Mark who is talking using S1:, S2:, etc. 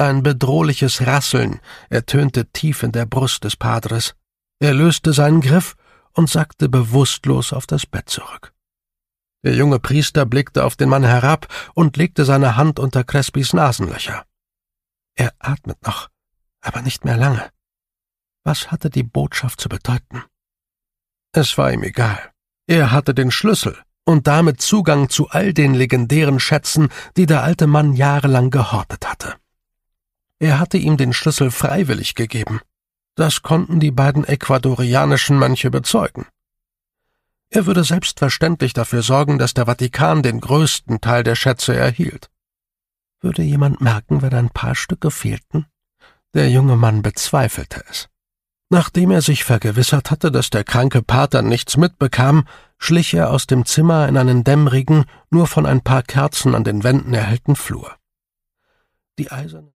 S1: Ein bedrohliches Rasseln ertönte tief in der Brust des Padres. Er löste seinen Griff und sackte bewusstlos auf das Bett zurück. Der junge Priester blickte auf den Mann herab und legte seine Hand unter Crespis Nasenlöcher. Er atmet noch, aber nicht mehr lange. Was hatte die Botschaft zu bedeuten? Es war ihm egal. Er hatte den Schlüssel und damit Zugang zu all den legendären Schätzen, die der alte Mann jahrelang gehortet hatte. Er hatte ihm den Schlüssel freiwillig gegeben. Das konnten die beiden ecuadorianischen Mönche bezeugen. Er würde selbstverständlich dafür sorgen, dass der Vatikan den größten Teil der Schätze erhielt. Würde jemand merken, wenn ein paar Stücke fehlten? Der junge Mann bezweifelte es. Nachdem er sich vergewissert hatte, dass der kranke Pater nichts mitbekam, schlich er aus dem Zimmer in einen dämmerigen, nur von ein paar Kerzen an den Wänden erhellten Flur. Die eiserne